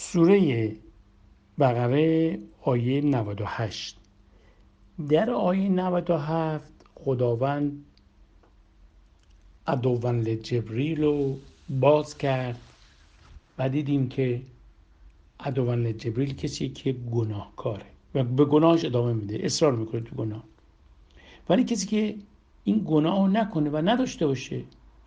سوره بقره آیه 98. در آیه 97 خداوند عدوا لجبریل رو باز کرد و دیدیم که عدوا لجبریل کسی که گناهکاره و به گناهش ادامه میده، اصرار میکنه تو گناه. ولی کسی که این گناه رو نکنه و نداشته باشه،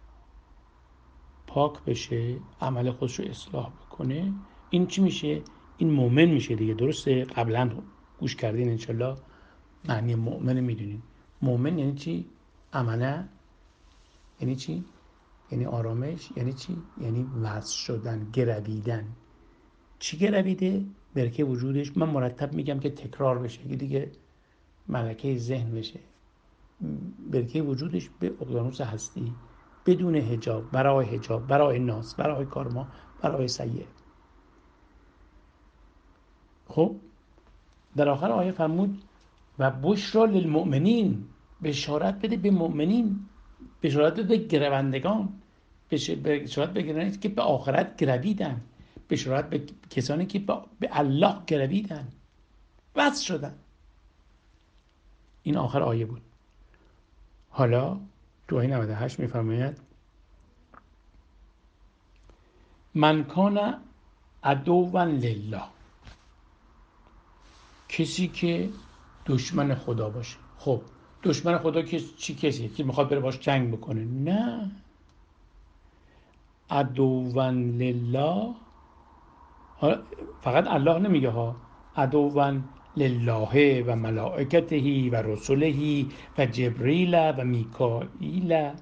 پاک بشه، عمل خودش رو اصلاح بکنه، این چی میشه؟ این مؤمن میشه دیگه. درسته؟ قبلا گوش کردین انشالله معنی مؤمن میدونین. مؤمن یعنی چی؟ عمله یعنی چی؟ یعنی آرامش. یعنی چی؟ یعنی وصل شدن، گرویدن. چی گرویده؟ برکه وجودش. من مرتب میگم که تکرار بشه، که دیگه ملکه ذهن بشه. برکه وجودش به اقیانوس هستی، بدون حجاب، برای ناس، برای کارما، برای سیئه. خب در آخر آیه فرمود و بشرا للمؤمنین، بشارت بده به مؤمنین، بشارت بده به گروندگان، بشارت به گروندگان که به آخرت گرویدن، بشارت به کسانی که به الله گرویدن، وصل شدن. این آخر آیه بود. حالا تو آیه 98 میفرماید من کان عدوا لله، کسی که دشمن خدا باشه. خب دشمن خدا چی کسیه؟ که میخواد بره باش جنگ بکنه؟ نه، عدوا لله فقط الله نمیگه ها، عدوا لله و ملائکته و رسله و جبریل و میکائیل.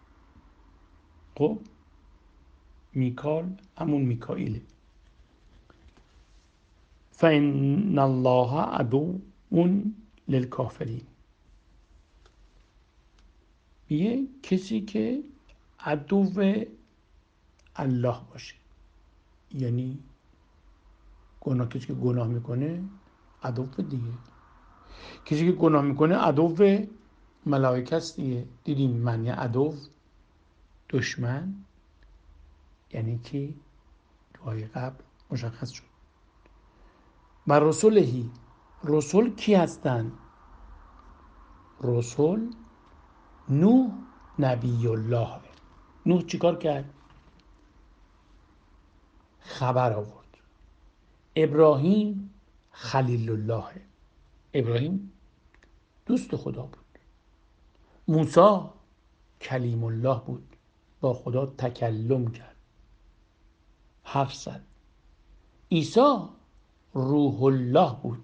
خب میکال همون میکائیل. فان الله عدو للکافرین، یه کسی که عدو الله باشه، یعنی کسی که گناه میکنه عدو دیگه. کسی که گناه میکنه عدو ملائکه است دیگه. دیدیم معنی عدو، دشمن، یعنی که دعای قبل مشخص شد. و رسولهی، رسول کی هستن؟ رسول نوح نبی الله. نوح چیکار کرد؟ خبر آورد. ابراهیم خلیل الله، ابراهیم دوست خدا بود. موسی کلیم الله بود، با خدا تکلم کرد، حرف زد. عیسی روح الله بود،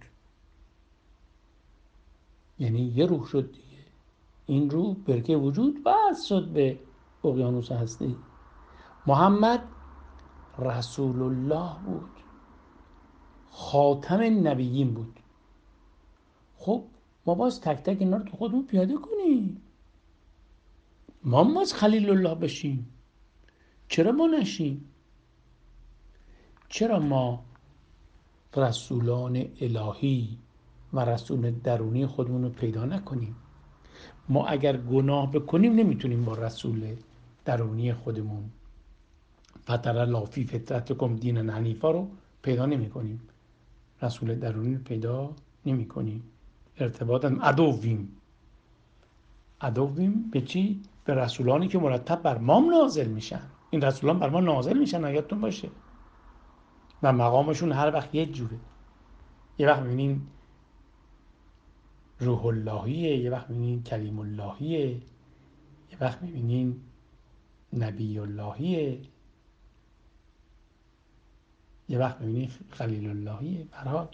یعنی یه روح شد دیگه. این روح برکه وجود وصل شد به اقیانوس هستی. محمد رسول الله بود، خاتم نبیین بود. خب ما باز تک تک اینا رو تو خودمون پیاده کنیم. ما باز خلیل الله بشیم. چرا ما نشیم؟ چرا ما رسولان الهی و رسول درونی خودمون رو پیدا نکنیم؟ ما اگر گناه بکنیم نمیتونیم با رسول درونی خودمون فتر لافی فطرتکم دین حنیفا رو پیدا نمی کنیم. رسول درونی رو پیدا نمی کنیم. ارتباط عدویم به چی؟ به رسولانی که مرتب بر ما نازل میشن. این رسولان بر ما نازل میشن، یادتون باشه، و مقامشون هر وقت یه جوره. یه وقت میبینین روح اللهیه، یه وقت میبینین کلیم اللهیه، یه وقت میبینین نبی اللهیه، یه وقت میبینین خلیل اللهیه. برحال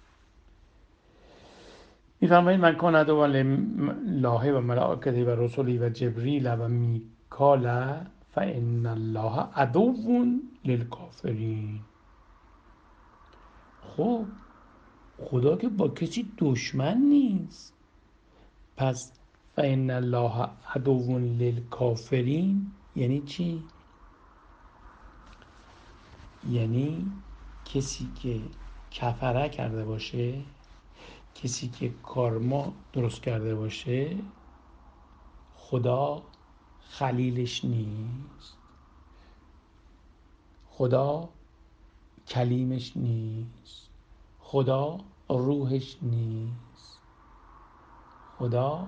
میفرمایید من کان عدوا لله و ملائکته و رسله و جبریل و میکال فان الله عدو للکافرین. خب خدا که با کسی دشمن نیست، پس فان الله عدو للکافرین یعنی چی؟ یعنی کسی که کفره کرده باشه، کسی که کارما درست کرده باشه، خدا خلیلش نیست. خدا کلیمش نیست، خدا روحش نیست، خدا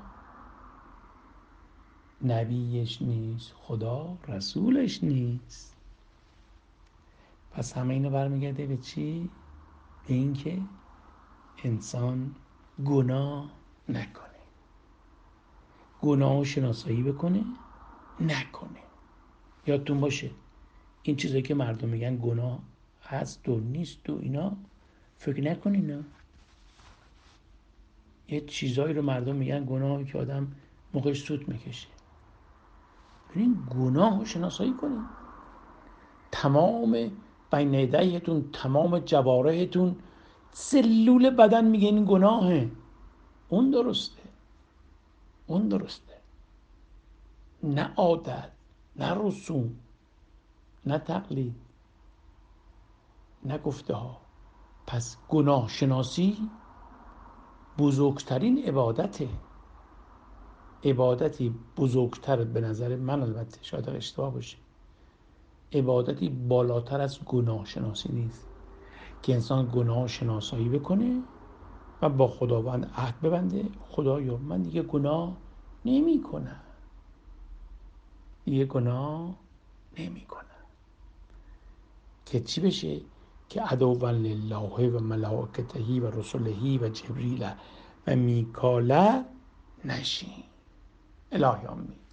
نبیش نیست، خدا رسولش نیست. پس همه اینو برمیگرده به چی؟ به این که انسان گناه نکنه، گناه شناسایی بکنه، نکنه. یادتون باشه این چیزایی که مردم میگن گناه هست و نیست و اینا، فکر نکنین اینا یه چیزایی رو مردم میگن گناهی که آدم موقعش سوت میکشه. ببین گناه رو شناسایی کنین. تمام بین یدیتون، تمام جوارحتون، سلول بدن میگه این گناهه. اون درسته، اون درسته، نه عادت، نه رسوم، نه تقلید، نه گفته ها. پس گناه شناسی بزرگترین عبادته. عبادتی بزرگتر به نظر من، البته شاید اشتباه باشه، عبادتی بالاتر از گناه شناسی نیست که انسان گناه شناسایی بکنه و با خداوند عهد ببنده خدایا من دیگه گناه نمی کنم، دیگه گناه نمی کنم. که چی بشه؟ که عدوا لله و ملائکته و رسله و جبریل و میکاله نشین. الهی آمین.